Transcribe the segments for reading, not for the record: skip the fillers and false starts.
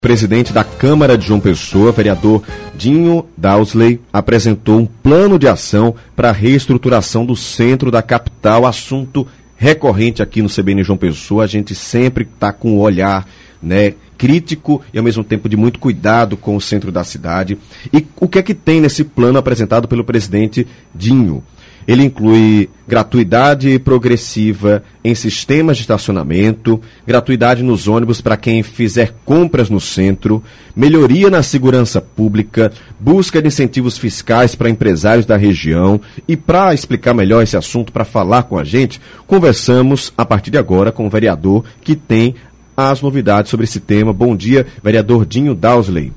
Presidente da Câmara de João Pessoa, vereador Dinho Dowsley, apresentou um plano de ação para a reestruturação do centro da capital, assunto recorrente aqui no CBN João Pessoa. A gente sempre está com o olhar, crítico e ao mesmo tempo de muito cuidado com o centro da cidade. E o que é que tem nesse plano apresentado pelo presidente Dinho? Ele inclui gratuidade progressiva em sistemas de estacionamento, gratuidade nos ônibus para quem fizer compras no centro, melhoria na segurança pública, busca de incentivos fiscais para empresários da região. E para explicar melhor esse assunto, para falar com a gente, conversamos a partir de agora com o vereador que tem as novidades sobre esse tema. Bom dia, vereador Dinho Dowsley.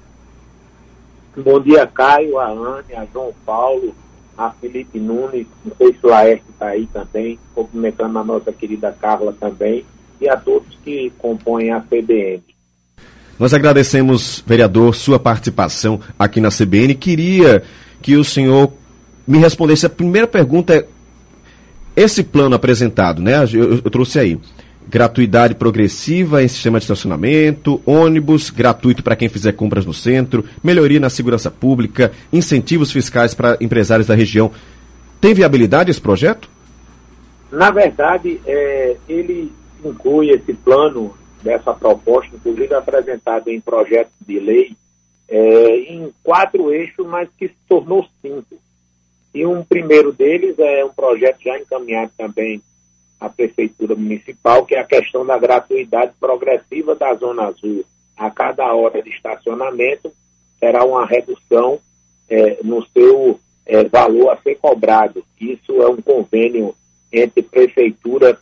Bom dia, Caio, a Anne, a João Paulo, a Felipe Nunes, não sei se o Laércio está aí também, cumprimentando a nossa querida Carla também, e a todos que compõem a CBN. Nós agradecemos, vereador, sua participação aqui na CBN. Queria que o senhor me respondesse. A primeira pergunta é, esse plano apresentado, eu trouxe aí, gratuidade progressiva em sistema de estacionamento, ônibus gratuito para quem fizer compras no centro, melhoria na segurança pública, incentivos fiscais para empresários da região. Tem viabilidade esse projeto? Na verdade, ele inclui esse plano dessa proposta, inclusive apresentado em projeto de lei, em 4 eixos, mas que se tornou 5. E um primeiro deles é um projeto já encaminhado também a Prefeitura Municipal, que é a questão da gratuidade progressiva da Zona Azul. A cada hora de estacionamento terá uma redução no seu valor a ser cobrado. Isso é um convênio entre Prefeitura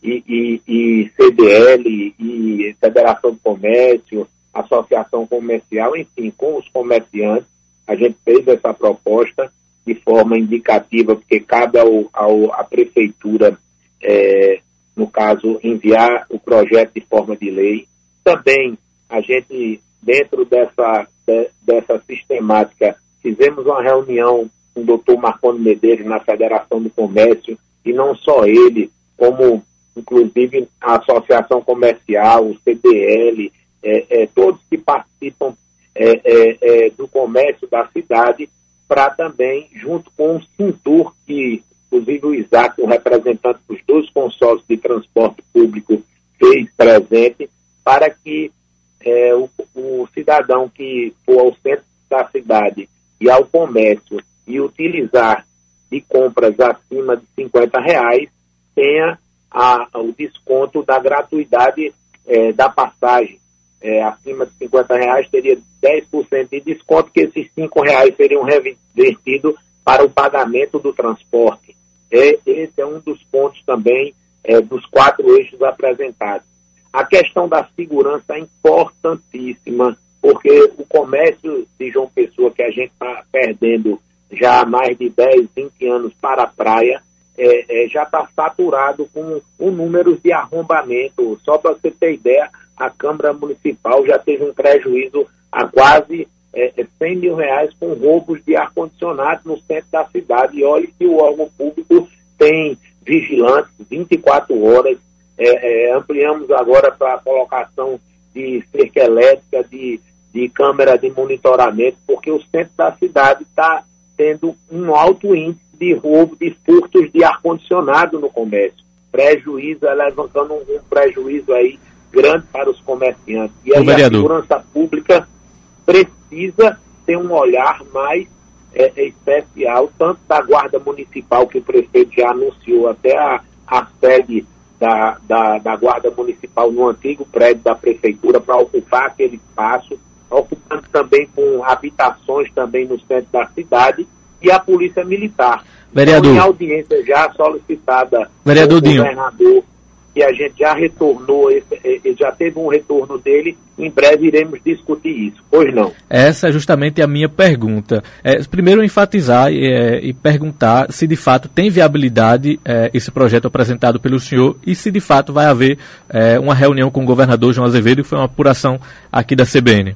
e CDL, e Federação do Comércio, Associação Comercial, enfim, com os comerciantes. A gente fez essa proposta de forma indicativa, porque cabe à Prefeitura, no caso, enviar o projeto de forma de lei. Também a gente, dentro dessa sistemática, fizemos uma reunião com o doutor Marconi Medeiros na Federação do Comércio, e não só ele, como inclusive a Associação Comercial, o CDL, todos que participam do comércio da cidade, para também, junto com o Cintur, que inclusive o Isaac, o representante dos 2 consórcios de transporte público, fez presente, para que o cidadão que for ao centro da cidade e ao comércio e utilizar de compras acima de R$50, tenha o desconto da gratuidade da passagem. Acima de R$50 teria 10% de desconto, que esses R$5 seriam revertidos para o pagamento do transporte. Esse é um dos pontos também dos 4 eixos apresentados. A questão da segurança é importantíssima, porque o comércio de João Pessoa, que a gente está perdendo já há mais de 10, 20 anos para a praia, já está saturado com números de arrombamento. Só para você ter ideia, a Câmara Municipal já teve um prejuízo a quase R$100 mil com roubos de ar-condicionado no centro da cidade. E olha que o órgão público tem vigilantes 24 horas. Ampliamos agora para a colocação de cerca elétrica, de câmera de monitoramento, porque o centro da cidade está tendo um alto índice de roubo, de furtos de ar-condicionado no comércio. Prejuízo, levantando um prejuízo aí grande para os comerciantes. E aí a segurança pública precisa ter um olhar mais especial, tanto da Guarda Municipal, que o prefeito já anunciou, até a sede da Guarda Municipal no antigo prédio da Prefeitura, para ocupar aquele espaço, ocupando também com habitações também no centro da cidade, e a Polícia Militar. Vereador. Então, em audiência já solicitada vereador pelo Dinho, governador, que a gente já retornou, já teve um retorno dele, em breve iremos discutir isso. Pois não? Essa é justamente a minha pergunta. Primeiro, enfatizar e perguntar se de fato tem viabilidade esse projeto apresentado pelo senhor, e se de fato vai haver uma reunião com o governador João Azevedo, que foi uma apuração aqui da CBN.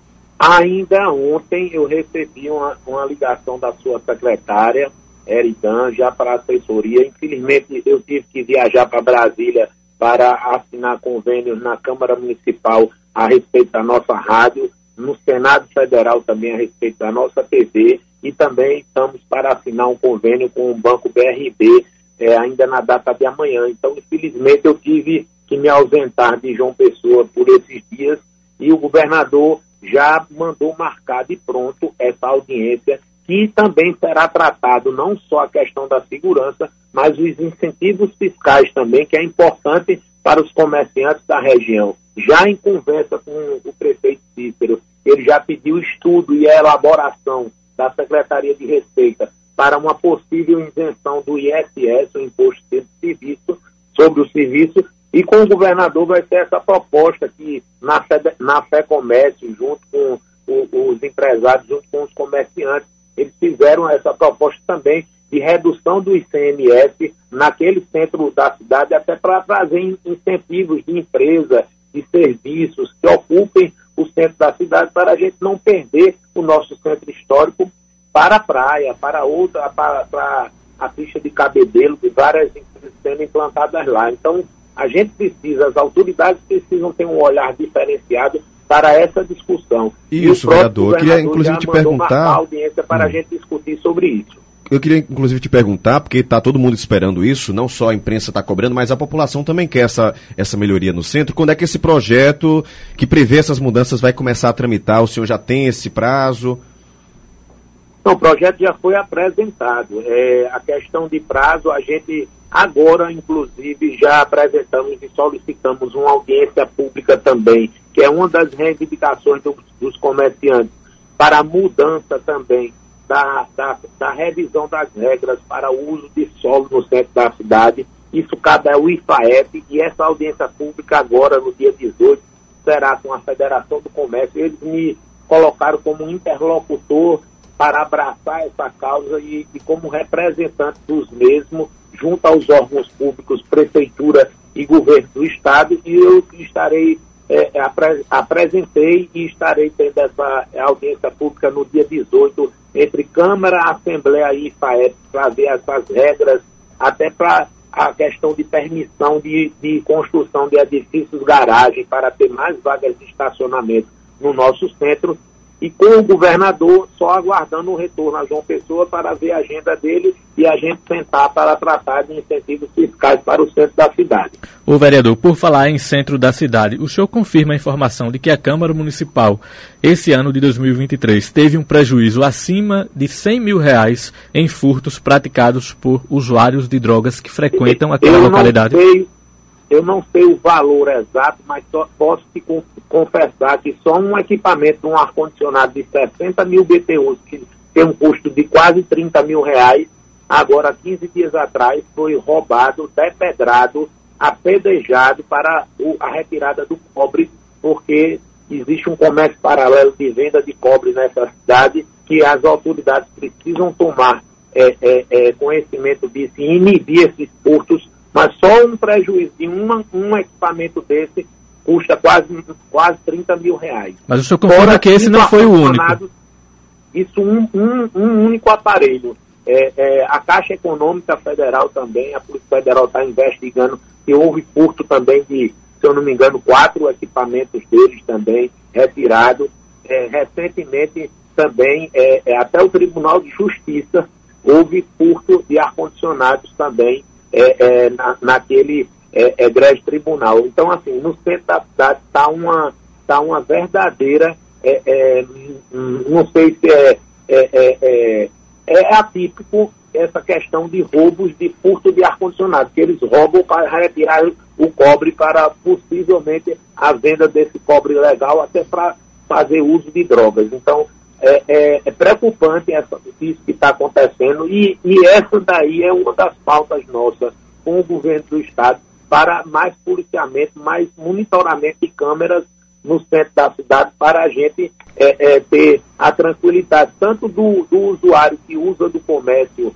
Ainda ontem eu recebi uma ligação da sua secretária, Eridan, já para a assessoria. Infelizmente, eu tive que viajar para Brasília para assinar convênios na Câmara Municipal a respeito da nossa rádio, no Senado Federal também a respeito da nossa TV, e também estamos para assinar um convênio com o Banco BRB, ainda na data de amanhã. Então, infelizmente, eu tive que me ausentar de João Pessoa por esses dias, e o governador já mandou marcar de pronto essa audiência, que também será tratado não só a questão da segurança, mas os incentivos fiscais também, que é importante para os comerciantes da região. Já em conversa com o prefeito Cícero, ele já pediu estudo e a elaboração da Secretaria de Receita para uma possível isenção do ISS, o Imposto de Serviço, sobre o serviço, e com o governador vai ser essa proposta que na FEComércio, junto com os empresários, junto com os comerciantes, eles fizeram essa proposta também de redução do ICMS naquele centro da cidade, até para trazer incentivos de empresa, de serviços que ocupem o centro da cidade, para a gente não perder o nosso centro histórico para a praia, para a pista de cabedelo, de várias empresas sendo implantadas lá. Então, a gente precisa, as autoridades precisam ter um olhar diferenciado para essa discussão. Isso, vereador. Eu queria, inclusive, te perguntar... a audiência para a gente discutir sobre isso. Eu queria, inclusive, te perguntar, porque está todo mundo esperando isso, não só a imprensa está cobrando, mas a população também quer essa melhoria no centro. Quando é que esse projeto que prevê essas mudanças vai começar a tramitar? O senhor já tem esse prazo? Não, o projeto já foi apresentado. A questão de prazo, a gente agora, inclusive, já apresentamos e solicitamos uma audiência pública também, que é uma das reivindicações dos comerciantes, para a mudança também da revisão das regras para o uso de solo no centro da cidade. Isso cabe ao IFAEP, e essa audiência pública agora, no dia 18, será com a Federação do Comércio. Eles me colocaram como interlocutor para abraçar essa causa e como representante dos mesmos, junto aos órgãos públicos, prefeitura e governo do estado, e eu estarei, apresentei e estarei tendo essa audiência pública no dia 18, entre Câmara, Assembleia e IFAEP, para ver essas regras, até para a questão de permissão de construção de edifícios garagem, para ter mais vagas de estacionamento no nosso centro, e com o governador só aguardando o retorno a João Pessoa para ver a agenda dele e a gente sentar para tratar de incentivos fiscais para o centro da cidade. O vereador, por falar em centro da cidade, o senhor confirma a informação de que a Câmara Municipal, esse ano de 2023, teve um prejuízo acima de R$100 mil em furtos praticados por usuários de drogas que frequentam aquela localidade? Eu não sei o valor exato, mas posso te confessar que só um equipamento, um ar-condicionado de 60 mil BTUs, que tem um custo de quase R$30 mil, agora, 15 dias atrás, foi roubado, depedrado, apedrejado para a retirada do cobre, porque existe um comércio paralelo de venda de cobre nessa cidade, que as autoridades precisam tomar conhecimento disso e inibir esses furtos. Mas só um prejuízo de um equipamento desse custa quase R$30 mil. Mas o senhor confirma que esse não foi o único? Isso, um único aparelho. A Caixa Econômica Federal também, a Polícia Federal está investigando que houve furto também de, se eu não me engano, 4 equipamentos deles também retirados. Recentemente também, até o Tribunal de Justiça, houve furto de ar-condicionados também, naquele egrégio tribunal. Então, assim, no centro da cidade está uma verdadeira, não sei se é atípico essa questão de roubos, de furto de ar-condicionado, que eles roubam para retirar o cobre para possivelmente a venda desse cobre ilegal, até para fazer uso de drogas. Então, é preocupante isso que está acontecendo, e essa daí é uma das pautas nossas com o governo do estado para mais policiamento, mais monitoramento de câmeras no centro da cidade, para a gente ter a tranquilidade tanto do usuário que usa do comércio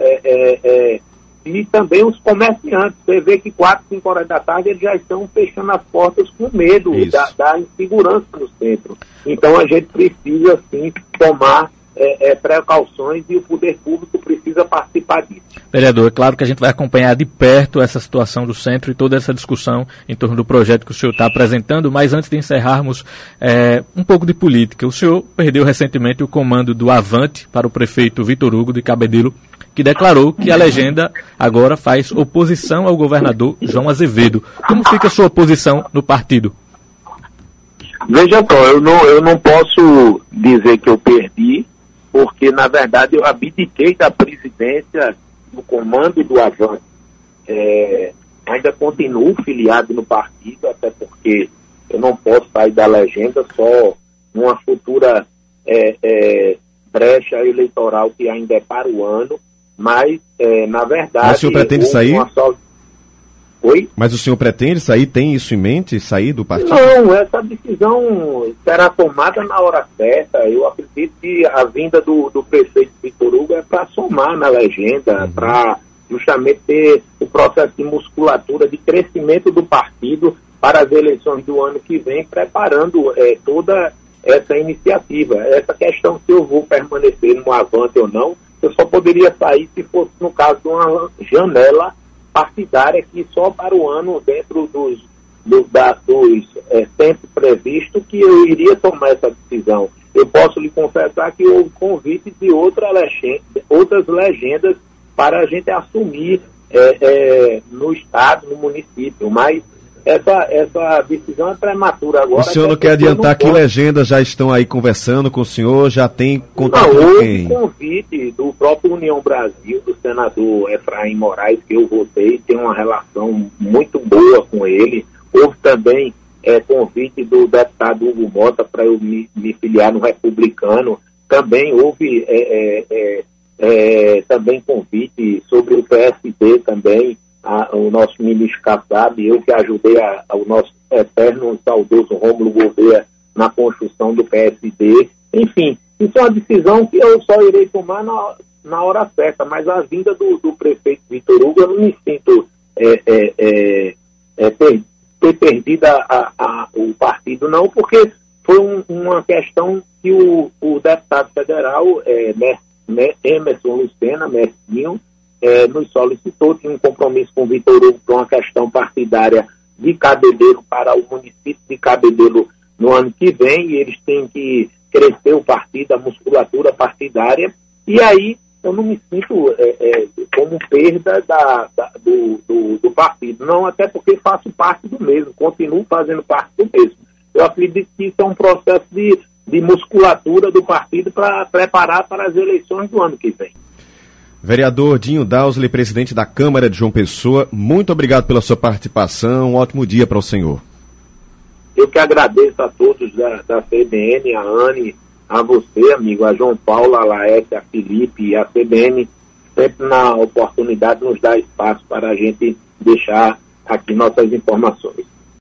e também os comerciantes. Você vê que 4, 5 horas da tarde eles já estão fechando as portas com medo da insegurança no centro. Então a gente precisa sim tomar precauções, e o poder público precisa participar disso. Vereador, é claro que a gente vai acompanhar de perto essa situação do centro e toda essa discussão em torno do projeto que o senhor está apresentando, mas antes de encerrarmos, um pouco de política. O senhor perdeu recentemente o comando do Avante para o prefeito Vitor Hugo de Cabedelo, que declarou que a legenda agora faz oposição ao governador João Azevedo. Como fica a sua posição no partido? Veja só, eu não posso dizer que eu perdi, porque, na verdade, eu abdiquei da presidência do comando do Avante. Ainda continuo filiado no partido, até porque eu não posso sair da legenda só numa futura brecha eleitoral que ainda é para o ano, mas, na verdade... Mas o senhor pretende sair? Oi? Mas o senhor pretende sair? Tem isso em mente? Sair do partido? Não, essa decisão será tomada na hora certa. Eu acredito que a vinda do prefeito Vitor Hugo é para somar na legenda, para justamente ter o processo de musculatura, de crescimento do partido para as eleições do ano que vem, preparando toda essa iniciativa. Essa questão se eu vou permanecer no Avante ou não, eu só poderia sair se fosse no caso de uma janela partidária que só para o ano, dentro dos tempos previstos, que eu iria tomar essa decisão. Eu posso lhe confessar que houve convite de outras legendas para a gente assumir no estado, no município, mas essa decisão é prematura agora. O senhor não quer adiantar que legendas já estão aí conversando com o senhor, já tem contato com quem? Houve convite do próprio União Brasil, do senador Efraim Moraes, que eu votei, tem uma relação muito boa com ele. Houve também convite do deputado Hugo Mota para eu me filiar no Republicano. Também houve também convite sobre o PSD também, o nosso ministro Kassab, eu que ajudei ao nosso eterno saudoso Rômulo Gouveia na construção do PSD. Enfim, isso é uma decisão que eu só irei tomar na hora certa, mas a vinda do prefeito Vitor Hugo, eu não me sinto ter perdido o partido, não, porque foi uma questão que o deputado federal, Emerson Lucena, Mesquinho, nos solicitou, tinha um compromisso com o Vitor Hugo para uma questão partidária de Cabedelo para o município de Cabedelo no ano que vem, e eles têm que crescer o partido, a musculatura partidária, e aí eu não me sinto como perda do partido, não, até porque faço parte do mesmo, continuo fazendo parte do mesmo. Eu acredito que isso é um processo de musculatura do partido para preparar para as eleições do ano que vem. Vereador Dinho Dausley, presidente da Câmara de João Pessoa, muito obrigado pela sua participação, um ótimo dia para o senhor. Eu que agradeço a todos da CBN, a Anne, a você, amigo, a João Paulo, a Laerte, a Felipe e a CBN, sempre na oportunidade nos dá espaço para a gente deixar aqui nossas informações.